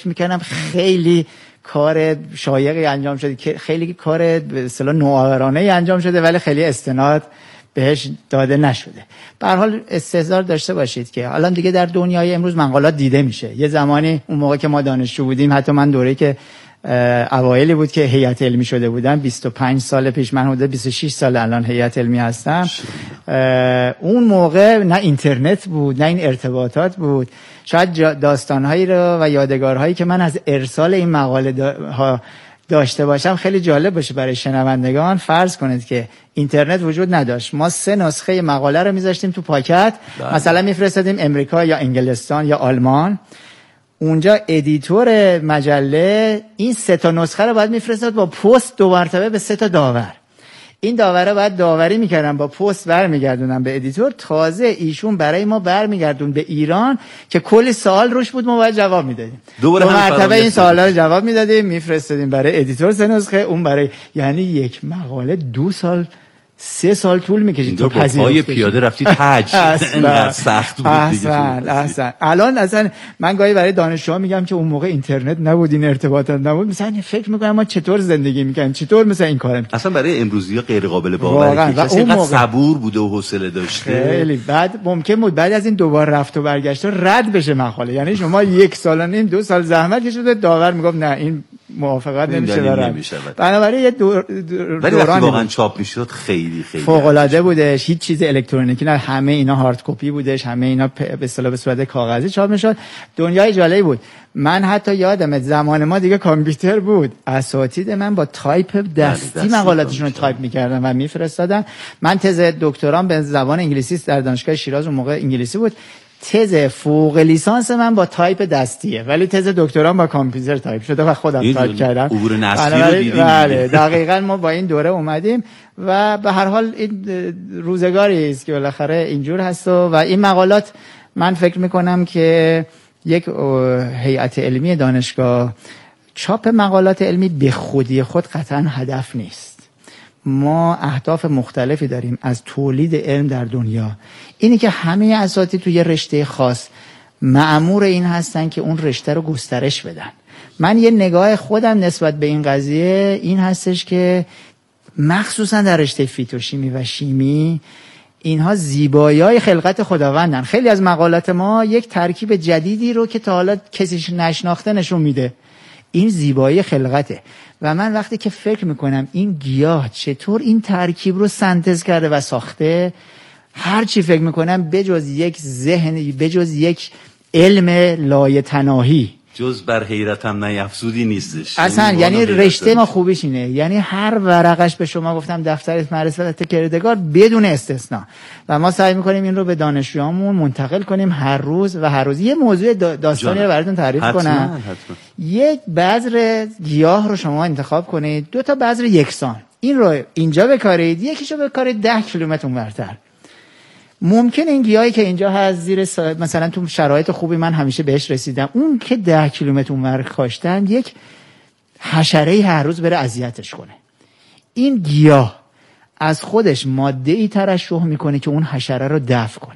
فکر میکنم خیلی کار شایقی انجام شده، که خیلی کار به اصطلاح نوآورانه انجام شده، ولی خیلی استناد بهش داده نشده. به هر حال استحضار داشته باشید که الان دیگه در دنیای امروز مقالات دیده میشه. یه زمانی اون موقع که ما دانشجو بودیم، حتی من دوره‌ای که اوایلی بود که هیئت علمی شده بودم، 25 سال پیش، من حدود 26 سال الان هیئت علمی هستم. اون موقع نه اینترنت بود، نه این ارتباطات بود. شاید داستانهایی رو و یادگارهایی که من از ارسال این مقاله داشته باشم خیلی جالب باشه برای شنوندگان. فرض کنید که اینترنت وجود نداشت، ما 3 نسخه مقاله رو میذاشتیم تو پاکت، مثلا میفرستادیم امریکا یا انگلستان یا آلمان. اونجا ادیتور مجله این 3 تا نسخه رو باید میفرستاد با پست 2 مرتبه به 3 تا داور. این داوره باید داوری میکردن، با پست برمیگردونن به ادیتور. تازه ایشون برای ما برمیگردون به ایران که کلی سوال روش بود، ما باید جواب میدادیم. 2 مرتبه این سوالا رو جواب میدادیم، میفرستادیم برای ادیتور 3 نسخه، اون برای، یعنی یک مقاله 2 سال 3 سال طول میکشید تو پای پیاده رفتید حج. اینقدر سخت بود دیگه. احسن. الان اصلا من گاهی برای دانشجوها میگم که اون موقع اینترنت نبود، این ارتباطات نبود، مثلا فکر میکنم ما چطور زندگی میکنیم، چطور مثلا این کارو میکنیم. اصلا برای امروزی‌ها غیر قابل باوره که کسی اینقدر صبور بوده و حوصله داشته. خیلی بعد ممکن بود بعد از این دوبار رفت و برگشت رد بشه مقاله. یعنی شما 1 سال و نیم 2 سال زحمت کشیده، داور میگفت نه این موافقت نمیشه برای. بنابراین یه دوران واقعا چاپ میشد خیلی فوق العاده بودش. هیچ چیز الکترونیکی نه، همه اینا هارد کپی بودش، همه اینا به اصطلاح به صورت کاغذی چاپ میشد. دنیای جالبی بود. من حتی یادمه زمان ما دیگه کامپیوتر بود، اساتید من با تایپ دستی مقالاتشون رو تایپ میکردن و میفرستادن. من تز دکترام به زبان انگلیسی در دانشگاه شیراز، اون موقع انگلیسی بود. تز فوق لیسانس من با تایپ دستیه، ولی تز دکترام با کامپیوتر تایپ شده و خودم تایپ کردم. عبور نسلی رو دیدیم. بله دقیقاً ما با این دوره اومدیم و به هر حال این روزگاری است که بالاخره اینجور هست و این مقالات من فکر میکنم که یک هیئت علمی دانشگاه چاپ مقالات علمی به خودی خود قطعاً هدف نیست. ما اهداف مختلفی داریم از تولید علم در دنیا. اینی که همه اساتید توی یه رشته خاص مأمور این هستن که اون رشته رو گسترش بدن. من یه نگاه خودم نسبت به این قضیه این هستش که مخصوصا در رشته فیتوشیمی و شیمی اینها زیبایی‌های خلقت خداوندن. خیلی از مقالات ما یک ترکیب جدیدی رو که تا حالا کسیش نشناخته نشون میده. این زیبایی خلقته و من وقتی که فکر میکنم این گیاه چطور این ترکیب رو سنتز کرده و ساخته، هر چی فکر میکنم بجز یک ذهن، بجز یک علم لایتناهی، جز بر حیرتم نیفزودی نیستش اصلا. یعنی رشته ما خوبیش اینه، یعنی هر ورقش به شما گفتم دفتر معرفت کردگار بدون استثنا، و ما سعی میکنیم این رو به دانشجوامون منتقل کنیم هر روز و هر روز. یه موضوع داستانی رو براتون تعریف کنم. یک بذر گیاه رو شما انتخاب کنید، 2 تا بذر یکسان، این رو اینجا بکارید، یکیشو بکارید 10 کیلومتر اونورتر. ممکن این گیاهی که اینجا هست زیر مثلا تو شرایط خوبی من همیشه بهش رسیدم، اون که 10 کیلومتر اونور کاشتن یک حشره‌ای هر روز بره اذیتش کنه. این گیاه از خودش ماده‌ای ترشح میکنه که اون حشره رو دفع کنه.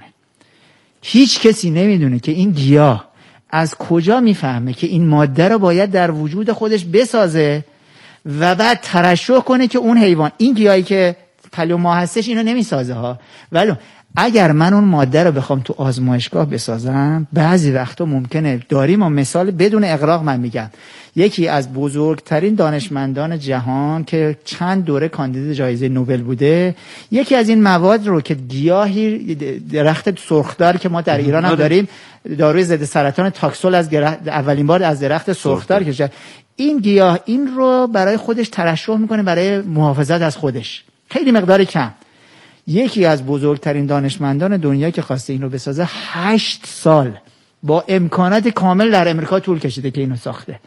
هیچ کسی نمیدونه که این گیاه از کجا میفهمه که این ماده رو باید در وجود خودش بسازه و بعد ترشح کنه که اون حیوان، این گیاهی که پلو ما هستش اینو نمیسازه ها، ولی اگر من اون ماده رو بخوام تو آزمایشگاه بسازم، بعضی وقتا ممکنه، داریم و مثال بدون اغراق من میگم، یکی از بزرگترین دانشمندان جهان که چند دوره کاندید جایزه نوبل بوده، یکی از این مواد رو که گیاهی درخت سرخدار که ما در ایران هم داریم، داروی ضد سرطان تاکسول از اولین بار از درخت سرخدار کشیده، این گیاه این رو برای خودش ترشح میکنه برای محافظت از خودش، خیلی مقدار کم. یکی از بزرگترین دانشمندان دنیا که خواسته این رو بسازه 8 سال با امکانات کامل در امریکا طول کشیده که اینو ساخته.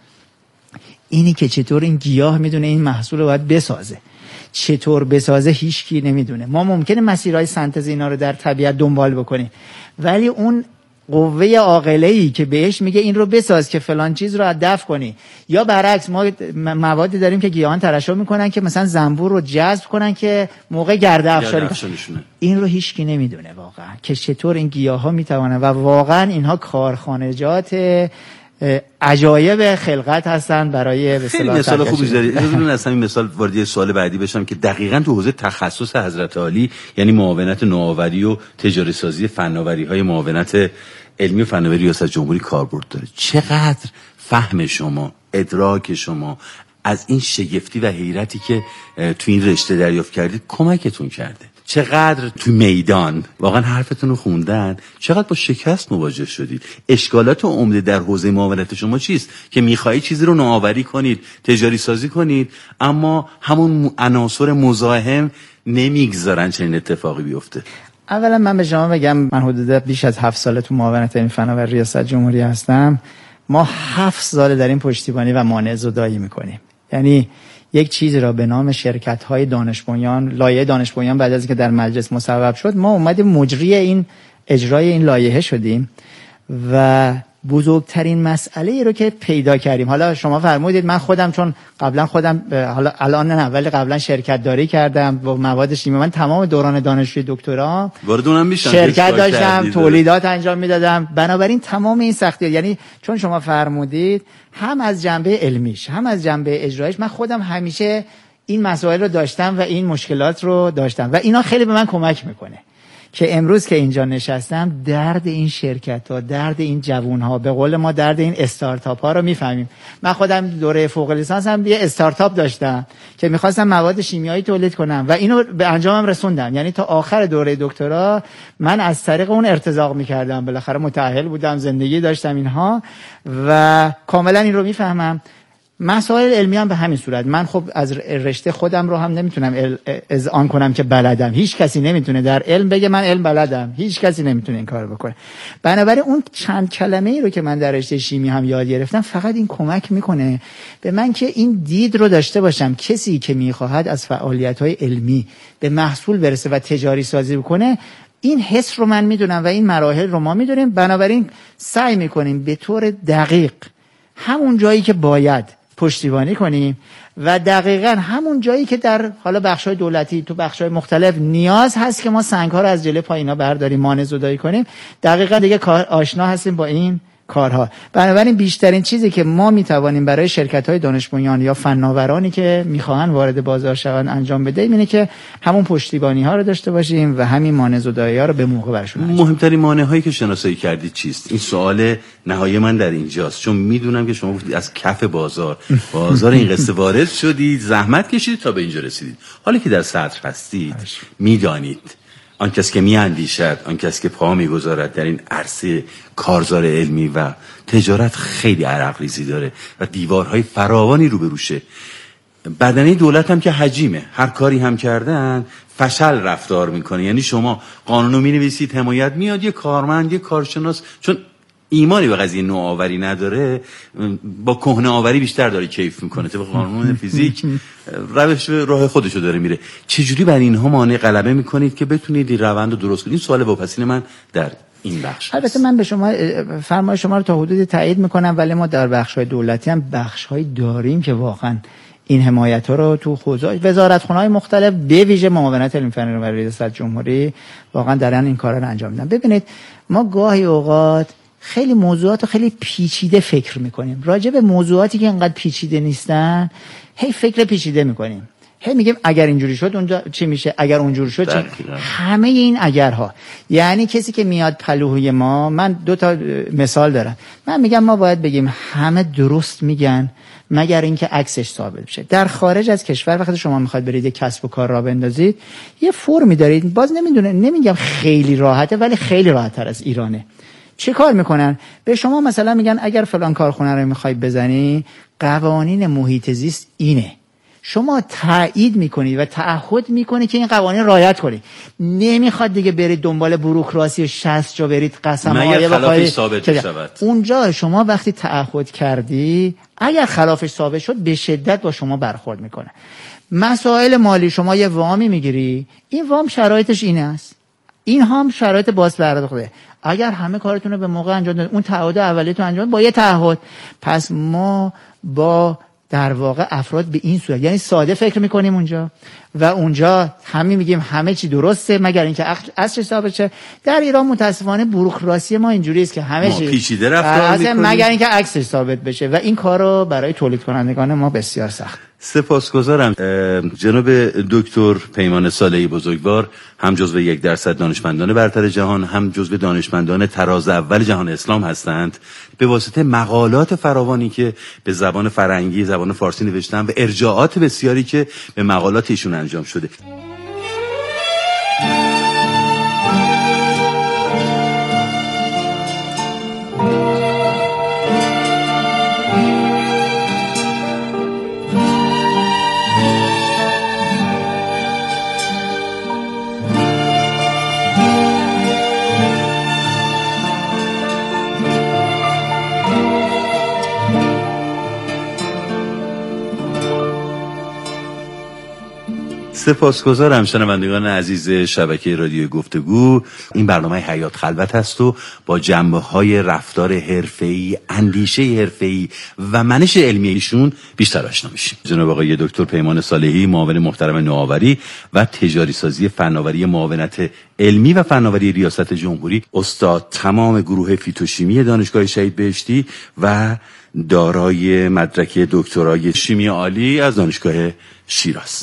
اینی که چطور این گیاه میدونه این محصول رو باید بسازه، چطور بسازه هیچ کی نمیدونه. ما ممکنه مسیرهای سنتز اینا رو در طبیعت دنبال بکنیم، ولی اون قوه عاقله‌ای که بهش میگه این رو بساز که فلان چیز رو دفع کنی، یا برعکس ما موادی داریم که گیاهان ترشح میکنن که مثلا زنبور رو جذب کنن که موقع گرده افشاری کنن. این رو هیچکی نمیدونه واقعا که چطور این گیاها میتوانن، و واقعا اینها کارخانجات عجایب خلقت هستن برای به خیلی مثال خوبی دارید. اجازه بدید از همین مثال وارد سوال بعدی بشم که دقیقاً تو حوزه تخصص حضرت عالی، یعنی معاونت نوآوری و تجاری سازی فناوری‌های معاونت علمی و فناوری ریاست جمهوری کاربرد داره. چقدر فهم شما، ادراک شما از این شگفتی و حیرتی که تو این رشته دریافت کردید کمکتون کرده؟ چقدر تو میدان واقعا حرفتون رو خوندن؟ چقدر با شکست مواجه شدید؟ اشکالات عمده در حوزه معاونت شما چیست که میخواهید چیزی رو نوآوری کنید، تجاری سازی کنید، اما همون عناصر مزاحم نمیگذارن چنین اتفاقی بیفته؟ اولا من به شما بگم، من حدود بیش از 7 سال تو معاونت علمی فناوری ریاست جمهوری هستم. ما 7 سال در این پشتیبانی و مانع زدایی میکنیم. یعنی یک چیزی را به نام شرکت‌های دانش بنیان، لایحه دانش بنیان بعد از اینکه در مجلس مصوب شد، ما اومدیم مجری این اجرای این لایحه شدیم و بزرگترین مسئله ای رو که پیدا کردیم، حالا شما فرمودید من خودم چون قبلا خودم، حالا الان نه ولی قبلا شرکت داری کردم با مواد شیمی، من تمام دوران دانشجوی دکترا وارد اونم میشم، شرکت داشتم، تولیدات انجام میدادم. بنابراین تمام این سختی‌ها، یعنی چون شما فرمودید هم از جنبه علمیش هم از جنبه اجرایش، من خودم همیشه این مسائل رو داشتم و این مشکلات رو داشتم و اینا خیلی به من کمک میکنه که امروز که اینجا نشستم درد این شرکت‌ها، درد این جوان‌ها، به قول ما درد این استارتاپ‌ها رو میفهمیم. من خودم دوره فوق لیسانسم یه استارتاپ داشتم که می‌خواستم مواد شیمیایی تولید کنم و اینو به انجامم رسوندم. یعنی تا آخر دوره دکترا من از طریق اون ارتزاق می‌کردم، بالاخره متأهل بودم، زندگی داشتم اینها و کاملا این رو میفهمم. مسائل علمی هم به همین صورت. من خب از رشته خودم رو هم نمیتونم اذعان کنم که بلدم. هیچ کسی نمیتونه در علم بگه من علم بلدم. هیچ کسی نمیتونه این کارو بکنه. بنابراین اون چند کلمه ای رو که من در رشته شیمی هم یاد گرفتم فقط این کمک میکنه به من که این دید رو داشته باشم. کسی که میخواهد از فعالیت‌های علمی به محصول برسه و تجاری سازی بکنه، این حس رو من میدونم و این مراحل رو ما میدونیم. بنابراین سعی میکنیم به طور دقیق همون جایی که باید پشتیبانی کنیم و دقیقاً همون جایی که در حالا بخش‌های دولتی تو بخش‌های مختلف نیاز هست که ما سنگ‌ها رو از جلوی پایینا برداریم، مانع زدایی کنیم، دقیقاً دیگه کار آشنا هستیم با این کارها. بنابراین بیشترین چیزی که ما میتوانیم برای شرکت‌های دانش بنیان یا فناورانی که میخواهن وارد بازار شوند انجام بدهیم اینه که همون پشتیبانی‌ها رو داشته باشیم و همین مانع زدایی‌ها رو به موقع برشون انجام. مهمترین مانع‌هایی که شناسایی کردید چیست؟ این سوال نهایی من در اینجاست، چون میدونم که شما از کف بازار این قصه وارد شدید، زحمت کشیدید تا به اینجا رسیدید. حالا که در صدر هستید میدانید آن کس که میاندیشد، آن کس که پا میگذارد در این عرصه کارزار علمی و تجارت خیلی عرق ریزی داره و دیوارهای فراوانی روبروشه. بدنه دولت هم که حجیمه، هر کاری هم کردن فشل رفتار میکنه. یعنی شما قانونو مینویسید، حمایت میاد، یه کارمند، یه کارشناس چون ایمانی به قضیه نوآوری نداره با کهنه آوری بیشتر داره کیف میکنه. طبق قانون فیزیک روش راه خودشو داره میره. چجوری بر اینها مانع غلبه میکنید که بتونید این روند رو درست کنید؟ این سوال واپسین من در این بخش. البته من به شما فرمایش شما رو تا حدودی تایید میکنم، ولی ما در بخش‌های دولتی هم بخش‌هایی داریم که واقعا این حمایت‌ها رو تو حوزه وزارتخونه‌های مختلف به ویژه معاونت علمی فناوری ریاست جمهوری واقعا دارن این کارا رو انجام میدن. ببینید ما گاهی اوقات خیلی موضوعات رو خیلی پیچیده فکر میکنیم. راجع به موضوعاتی که انقدر پیچیده نیستن هی فکر پیچیده میکنیم. هی میگیم اگر اینجوری شد اونجا چی میشه، اگر اونجوری شد چی؟ همه این اگرها. یعنی کسی که میاد پلوهای ما، من 2 تا مثال دارم. من میگم ما باید بگیم همه درست میگن مگر اینکه عکسش ثابت بشه. در خارج از کشور وقتی شما میخواید برید یک کسب و کار راه بندازید یه فرمی دارید، باز نمیگم خیلی راحته ولی خیلی راحت‌تر از ایرانه. چه کار میکنن؟ به شما مثلا میگن اگر فلان کارخونه رو میخوای بزنی قوانین محیط زیست اینه. شما تایید میکنید و تعهد میکنید که این قوانین رعایت کنید. نمیخواد دیگه برید دنبال بوروکراسی 60 جا برید قسم‌های خلافش ثابت شود. اونجا شما وقتی تعهد کردی اگر خلافش ثابت شد به شدت با شما برخورد میکنه. مسائل مالی، شما یه وامی میگیری، این وام شرایطش اینه است، این هم شرایط باز پرداخته. اگر همه کارتون رو به موقع انجام دادید، اون تعهد اولیتون انجام با یه تعهد، پس ما با در واقع افراد به این صورت، یعنی ساده فکر میکنیم اونجا و اونجا همین میگیم همه چی درسته مگر اینکه عصر ثابت شه. در ایران متاسفانه بوروکراسی ما اینجوری است که همه چی پیچیده رفتار میکنیم مگر اینکه عکسش ثابت بشه و این کارو برای تولید کنندگان ما بسیار سخت. سپاسگزارم. جناب دکتر پیمان صالحی بزرگوار هم جزو 1% دانشمندان برتر جهان، هم جزو دانشمندان تراز اول جهان اسلام هستند. به واسطه مقالات فراوانی که به زبان فرنگی، زبان فارسی نوشتن و ارجاعات بسیاری که به مقالات ایشون انجام شده. سپاسگزارم شنوندگان عزیز شبکه رادیو گفتگو. این برنامه حیات خلوت است و با جنبه‌های رفتار حرفه‌ای، اندیشه حرفه‌ای و منش علمی ایشون بیشتر آشنا میشیم. جناب آقای دکتر پیمان صالحی، معاون محترم نوآوری و تجاری سازی فناوری معاونت علمی و فناوری ریاست جمهوری، استاد تمام گروه فیتوشیمی دانشگاه شهید بهشتی و دارای مدرک دکترای شیمی عالی از دانشگاه شیراز.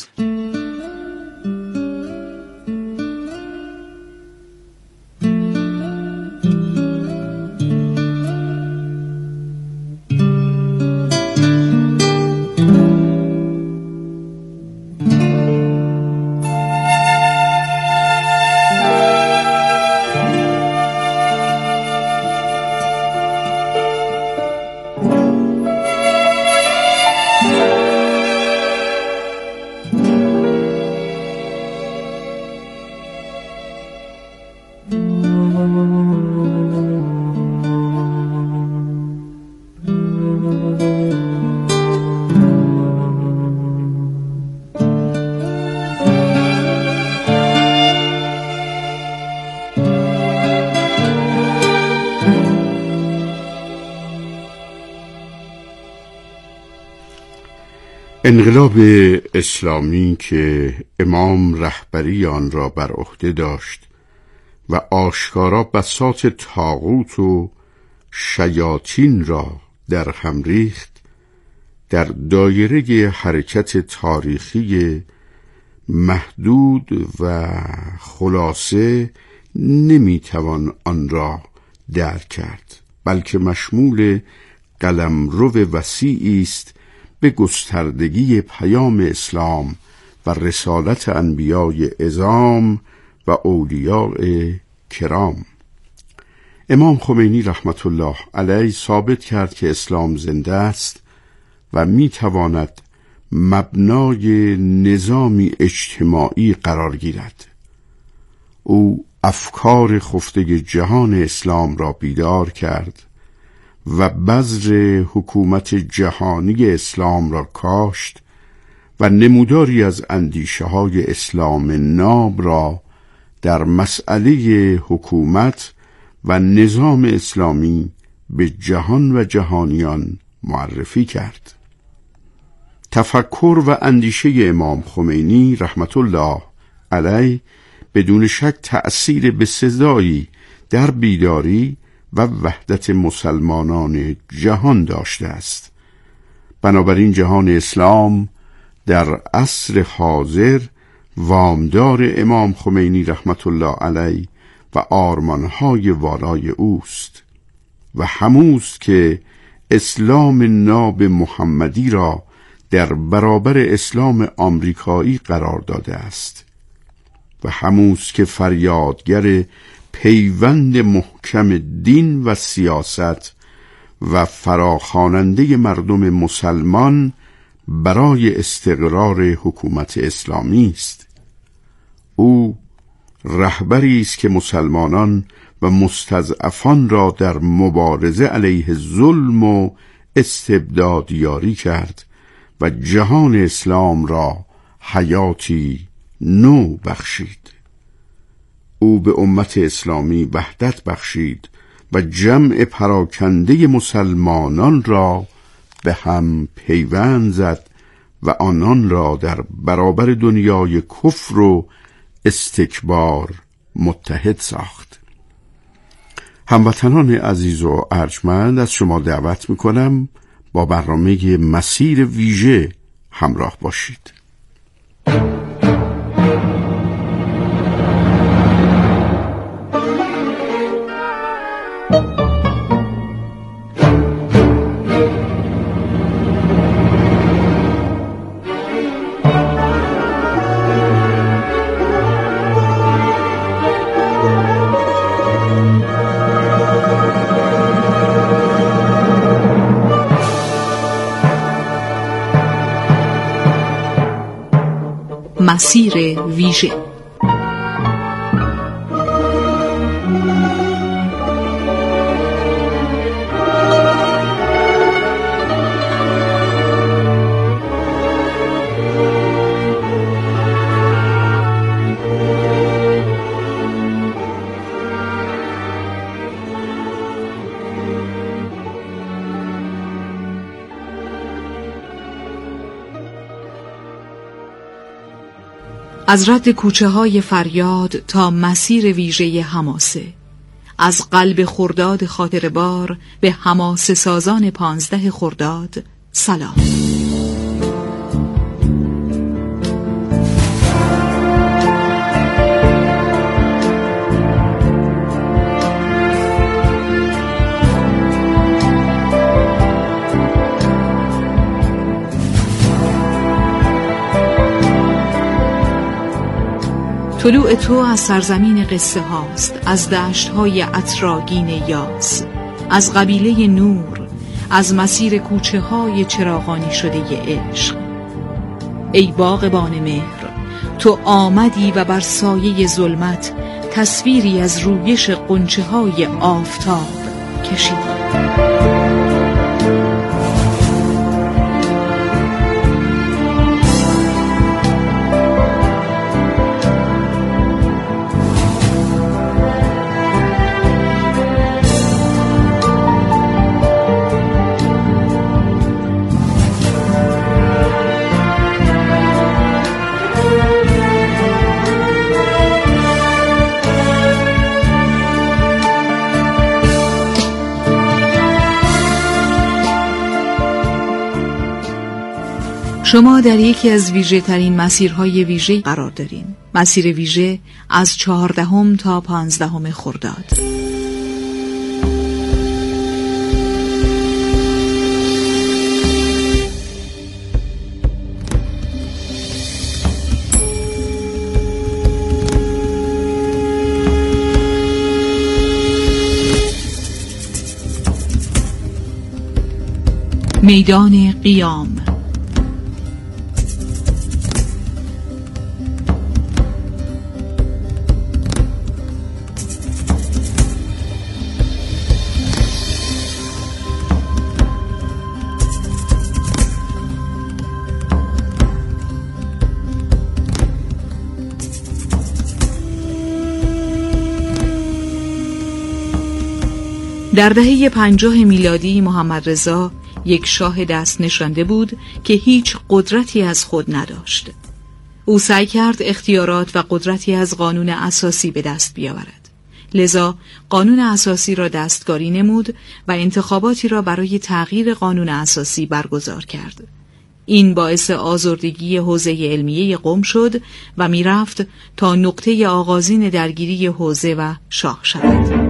انقلاب اسلامی که امام رهبری آن را بر عهده داشت و آشکارا بساط طاغوت و شیاطین را در هم ریخت، در دایره حرکت تاریخی محدود و خلاصه نمیتوان آن را درک کرد، بلکه مشمول قلمرو وسیعی است به گستردگی پیام اسلام و رسالت انبیاء اعظام و اولیاء کرام. امام خمینی رحمت الله علیه ثابت کرد که اسلام زنده است و میتواند مبنای نظامی اجتماعی قرار گیرد. او افکار خفته جهان اسلام را بیدار کرد و بذر حکومت جهانی اسلام را کاشت و نموداری از اندیشه های اسلام ناب را در مسئله حکومت و نظام اسلامی به جهان و جهانیان معرفی کرد. تفکر و اندیشه امام خمینی رحمت الله علیه بدون شک تأثیر بسزایی در بیداری و وحدت مسلمانان جهان داشته است. بنابراین جهان اسلام در عصر حاضر وامدار امام خمینی رحمت الله علیه و آرمانهای والای اوست و هموست که اسلام ناب محمدی را در برابر اسلام آمریکایی قرار داده است و هموست که فریادگر پیوند محکم دین و سیاست و فراخواننده مردم مسلمان برای استقرار حکومت اسلامی است. او رهبری است که مسلمانان و مستضعفان را در مبارزه علیه ظلم و استبداد یاری کرد و جهان اسلام را حیاتی نو بخشید. او به امت اسلامی وحدت بخشید و جمع پراکنده مسلمانان را به هم پیوند زد و آنان را در برابر دنیای کفر و استکبار متحد ساخت. هموطنان عزیز و ارجمند، از شما دعوت میکنم با برنامه مسیر ویژه همراه باشید. مسیر ویژه. از رد کوچه های فریاد تا مسیر ویژه حماسه، از قلب خرداد خاطر بار به حماسه سازان 15 خرداد سلام. طلوع تو از سرزمین قصه هاست، از دشت های اتراگین یاس، از قبیله نور، از مسیر کوچه های چراغانی شده ی عشق. ای باغبان مهر، تو آمدی و بر سایه ظلمت تصویری از رویش غنچه های آفتاب کشیدی. شما در یکی از ویژه ترین مسیرهای ویژه قرار دارین. مسیر ویژه از 14 تا 15 خرداد. میدان قیام. در دهه 50 میلادی محمد رضا یک شاه دست نشانده بود که هیچ قدرتی از خود نداشت. او سعی کرد اختیارات و قدرتی از قانون اساسی به دست بیاورد. لذا قانون اساسی را دستکاری نمود و انتخاباتی را برای تغییر قانون اساسی برگزار کرد. این باعث آزردگی حوزه علمیه قم شد و میرفت تا نقطه آغازین درگیری حوزه و شاه شود.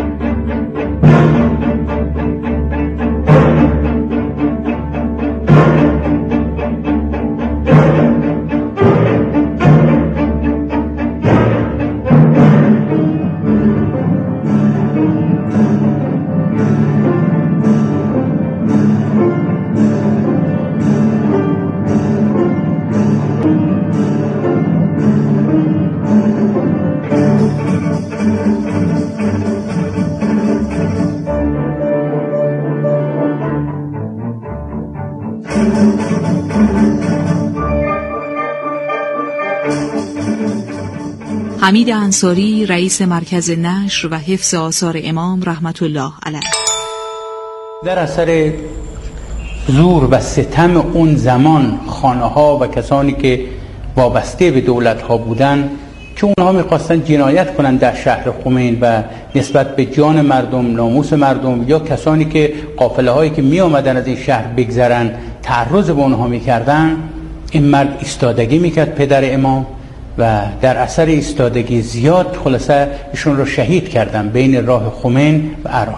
حمید انصاری رئیس مرکز نشر و حفظ آثار امام رحمت الله علیه. در اثر زور و ستم اون زمان خانه ها و کسانی که وابسته به دولت ها بودن که اونها میخواستن جنایت کنن در شهر خمین و نسبت به جان مردم، ناموس مردم یا کسانی که قافله هایی که می آمدن از این شهر بگذرن تعرض به اونها میکردن، این مرد ایستادگی میکرد پدر امام و در اثر ایستادگی زیاد خلاصه ایشون رو شهید کردن بین راه خمین و عراق.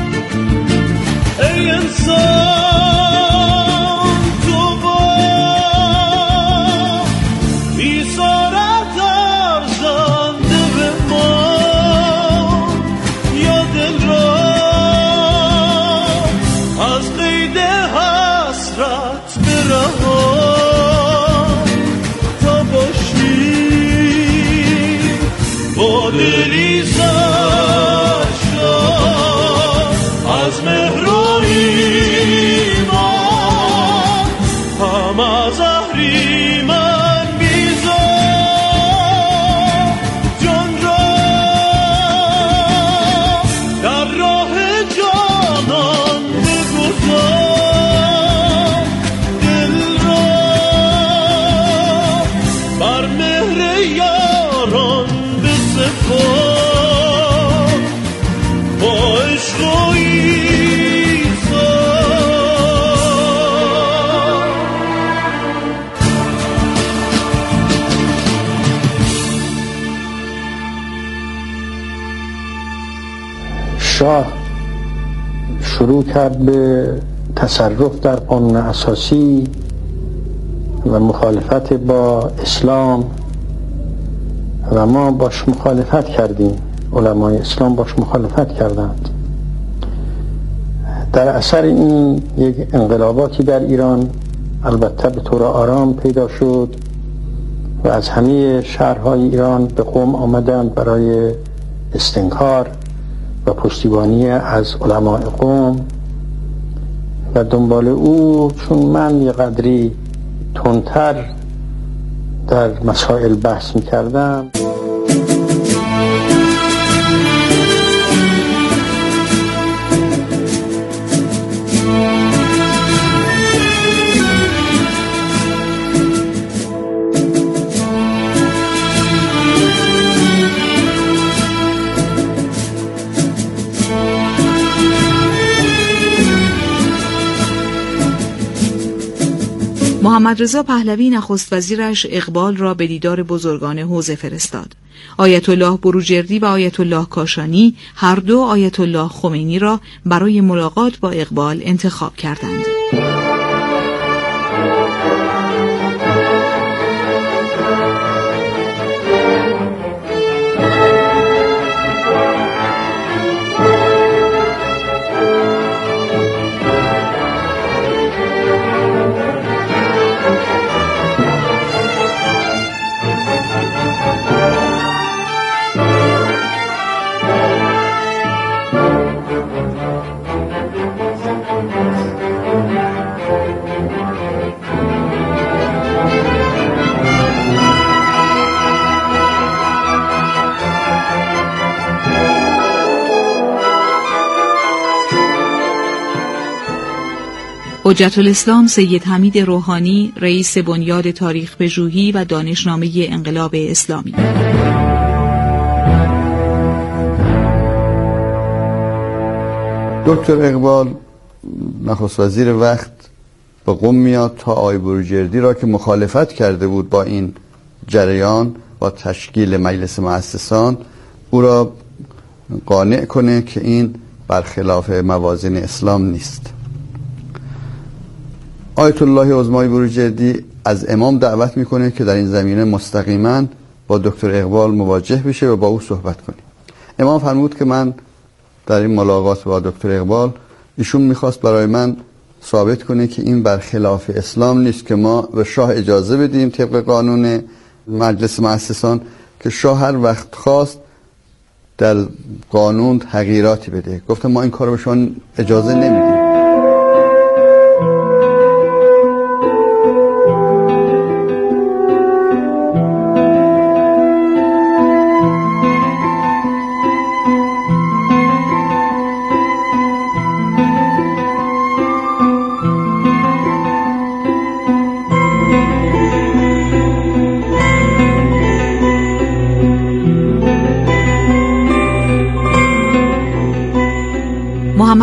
ای انسان شاه شروع کرد به تصرف در قانون اساسی و مخالفت با اسلام و ما باش مخالفت کردیم، علمای اسلام باش مخالفت کردند. در اثر این یک انقلاباتی در ایران البته به طور آرام پیدا شد و از همه شهرهای ایران به قم آمدند برای استنکار و پشتیبانی از علماء قوم و دنبال او، چون من یه قدری تندتر در مسائل بحث می‌کردم، محمد رضا پهلوی نخست وزیرش اقبال را به دیدار بزرگان حوزه فرستاد. آیت الله بروجردی و آیت الله کاشانی هر دو آیت الله خمینی را برای ملاقات با اقبال انتخاب کردند. حجت الاسلام سید حمید روحانی، رئیس بنیاد تاریخ پژوهی و دانشنامه انقلاب اسلامی. دکتر اقبال نخست وزیر وقت به قم میاد تا آقای بروجردی را که مخالفت کرده بود با این جریان با تشکیل مجلس مؤسسان، او را قانع کنه که این برخلاف موازین اسلام نیست. آیت الله عظمای بروجردی از امام دعوت میکنه که در این زمینه مستقیما با دکتر اقبال مواجه بشه و با او صحبت کنه. امام فرمود که من در این ملاقات با دکتر اقبال، ایشون میخواست برای من ثابت کنه که این برخلاف اسلام نیست که ما به شاه اجازه بدیم طبق قانون مجلس مؤسسان که شاه هر وقت خواست در قانون تغییراتی بده. گفتم ما این کارو به شما اجازه نمیدیم.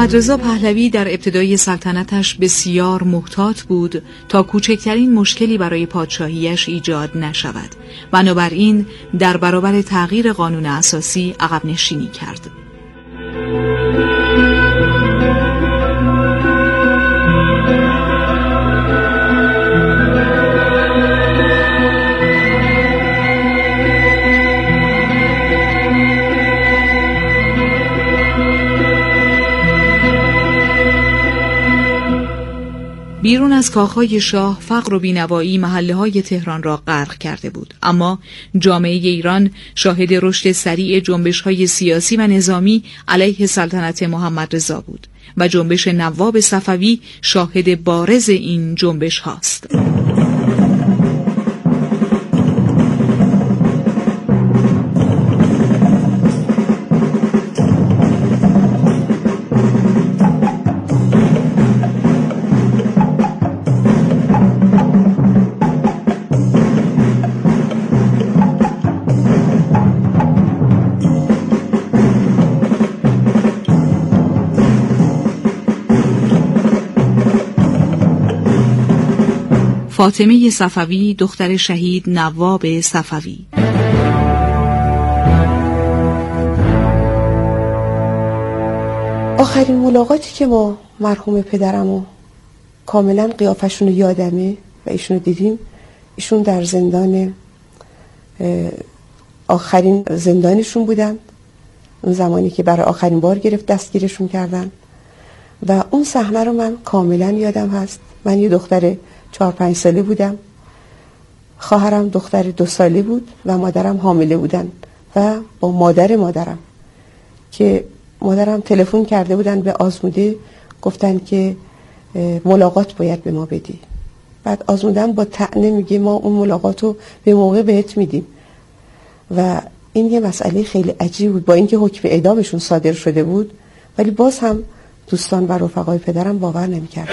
محمدرضا پهلوی در ابتدای سلطنتش بسیار محتاط بود تا کوچکترین مشکلی برای پادشاهیش ایجاد نشود. بنابراین در برابر تغییر قانون اساسی عقب نشینی کرد. بیرون از کاخهای شاه، فقر و بینوایی محله‌های تهران را غرق کرده بود، اما جامعه ایران شاهد رشد سریع جنبش‌های سیاسی و نظامی علیه سلطنت محمدرضا بود و جنبش نواب صفوی شاهد بارز این جنبش هاست. فاطمه صفوی دختر شهید نواب صفوی. آخرین ملاقاتی که ما مرحوم پدرمو کاملا قیافشون رو یادمه و ایشونو دیدیم، ایشون در زندان آخرین زندانشون بودن، اون زمانی که برای آخرین بار دستگیرشون کردن و اون صحنه رو من کاملا یادم هست. من یه دختر 4-5 ساله بودم، خواهرم دختر 2 ساله بود و مادرم حامله بودن و با مادرم که مادرم تلفن کرده بودن به آزموده، گفتن که ملاقات باید به ما بدی. بعد آزمودم با طعنه میگه ما اون ملاقات رو به موقع بهت میدیم و این یه مسئله خیلی عجیب بود. با اینکه حکم اعدامشون صادر شده بود ولی باز هم دوستان و رفقای پدرم باور نمی‌کردن.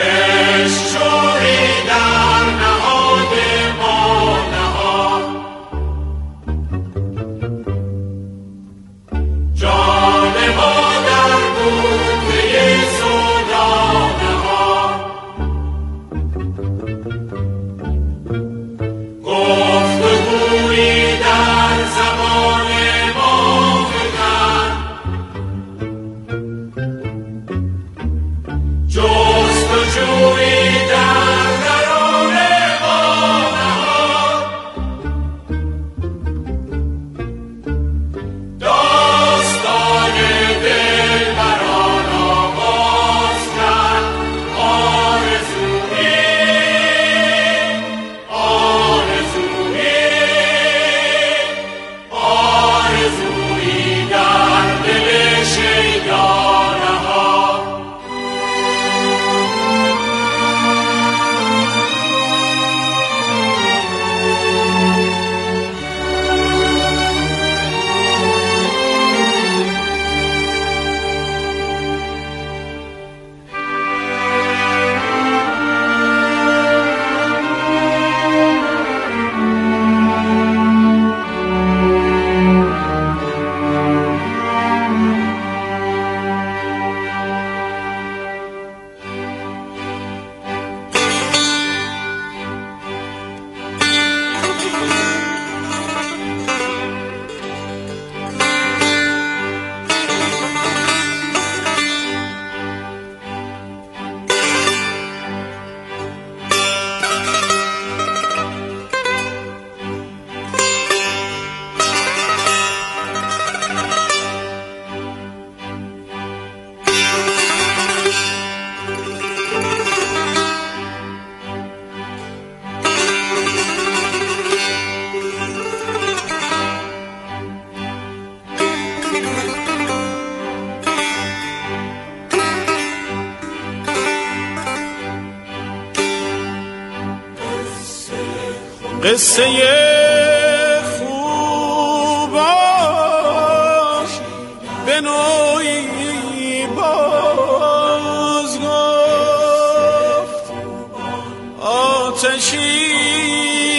قصه خوباش به نوعی باز گفت، آتشی